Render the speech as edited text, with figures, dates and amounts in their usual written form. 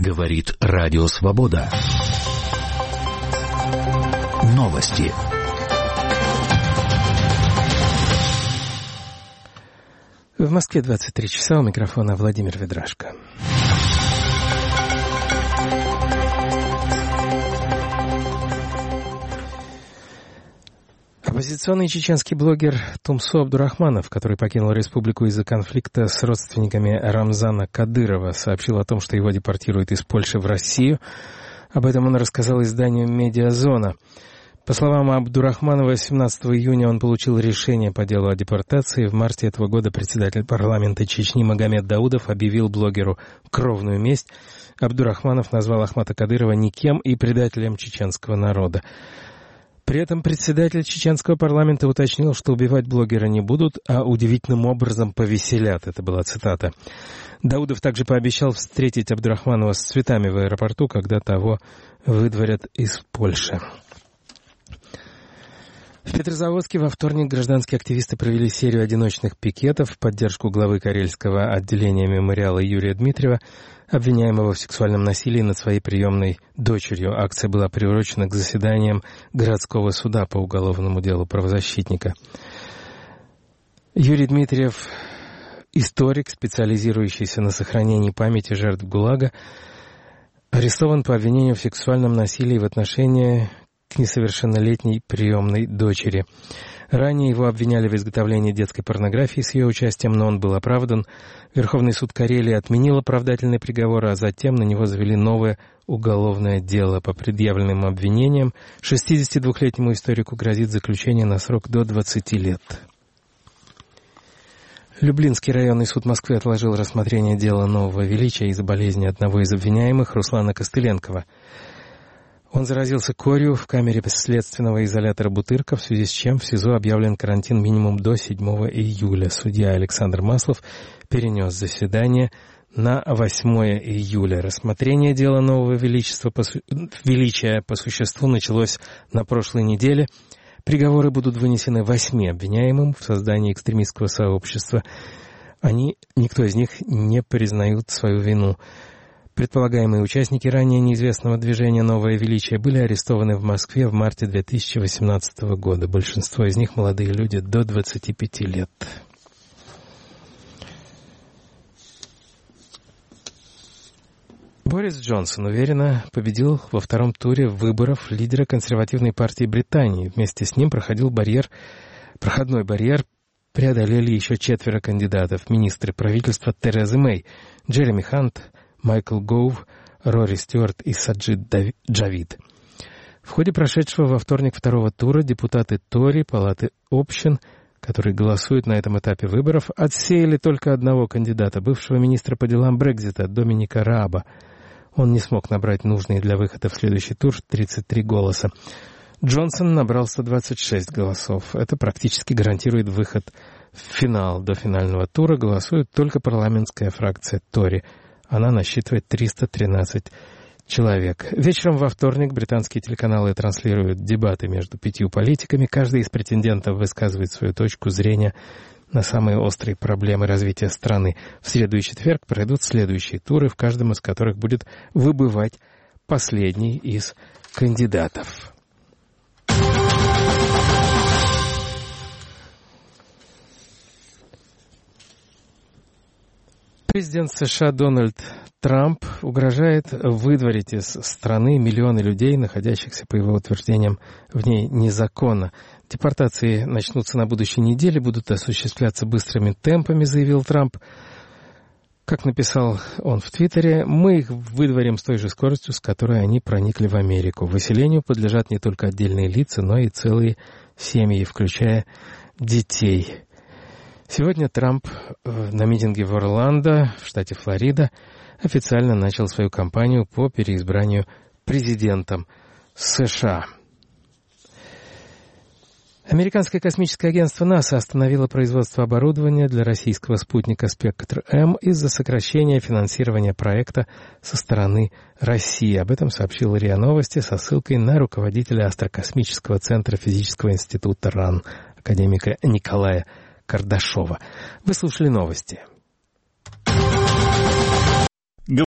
Говорит Радио Свобода. Новости. В Москве 23 часа, у микрофона Владимир Ведрашко. Оппозиционный чеченский блогер Тумсо Абдурахманов, который покинул республику из-за конфликта с родственниками Рамзана Кадырова, сообщил о том, что его депортируют из Польши в Россию. Об этом он рассказал изданию «Медиазона». По словам Абдурахманова, 17 июня он получил решение по делу о депортации. В марте этого года председатель парламента Чечни Магомед Даудов объявил блогеру кровную месть. Абдурахманов назвал Ахмата Кадырова никем и предателем чеченского народа. При этом председатель чеченского парламента уточнил, что убивать блогера не будут, а удивительным образом повеселят. Это была цитата. Даудов также пообещал встретить Абдурахманова с цветами в аэропорту, когда того выдворят из Польши. В Петрозаводске во вторник гражданские активисты провели серию одиночных пикетов в поддержку главы Карельского отделения мемориала Юрия Дмитриева, обвиняемого в сексуальном насилии над своей приемной дочерью. Акция была приурочена к заседаниям городского суда по уголовному делу правозащитника. Юрий Дмитриев, историк, специализирующийся на сохранении памяти жертв ГУЛАГа, арестован по обвинению в сексуальном насилии в отношении к несовершеннолетней приемной дочери. Ранее его обвиняли в изготовлении детской порнографии с ее участием, но он был оправдан. Верховный суд Карелии отменил оправдательный приговор, а затем на него завели новое уголовное дело. По предъявленным обвинениям 62-летнему историку грозит заключение на срок до 20 лет. Люблинский районный суд Москвы отложил рассмотрение дела Нового Величия из-за болезни одного из обвиняемых, Руслана Костыленкова. Он заразился корью в камере следственного изолятора Бутырка, в связи с чем в СИЗО объявлен карантин минимум до 7 июля. Судья Александр Маслов перенес заседание на 8 июля. Рассмотрение дела Нового Величия по существу началось на прошлой неделе. Приговоры будут вынесены 8 обвиняемым в создании экстремистского сообщества. Никто из них не признают свою вину. Предполагаемые участники ранее неизвестного движения «Новое Величие» были арестованы в Москве в марте 2018 года. Большинство из них молодые люди до 25 лет. Борис Джонсон уверенно победил во втором туре выборов лидера консервативной партии Британии. Вместе с ним проходной барьер преодолели еще 4 кандидатов. Министры правительства Терезы Мэй, Джереми Хант, Майкл Гоув, Рори Стюарт и Саджид Джавид. В ходе прошедшего во вторник второго тура депутаты Тори, Палаты общин, которые голосуют на этом этапе выборов, отсеяли только одного кандидата, бывшего министра по делам Брексита Доминика Рааба. Он не смог набрать нужные для выхода в следующий тур 33 голоса. Джонсон набрал 126 голосов. Это практически гарантирует выход в финал. До финального тура голосует только парламентская фракция Тори. Она насчитывает 313 человек. Вечером во вторник британские телеканалы транслируют дебаты между 5 политиками. Каждый из претендентов высказывает свою точку зрения на самые острые проблемы развития страны. В среду и четверг пройдут следующие туры, в каждом из которых будет выбывать последний из кандидатов. Президент США Дональд Трамп угрожает выдворить из страны миллионы людей, находящихся, по его утверждениям, в ней незаконно. Депортации начнутся на будущей неделе, будут осуществляться быстрыми темпами, заявил Трамп. Как написал он в Твиттере, мы их выдворим с той же скоростью, с которой они проникли в Америку. Выселению подлежат не только отдельные лица, но и целые семьи, включая детей. Сегодня Трамп на митинге в Орландо, в штате Флорида, официально начал свою кампанию по переизбранию президентом США. Американское космическое агентство НАСА остановило производство оборудования для российского спутника «Спектр-М» из-за сокращения финансирования проекта со стороны России. Об этом сообщил РИА Новости со ссылкой на руководителя Астрокосмического центра физического института РАН, академика Николая Кардашова. Вы слушали новости.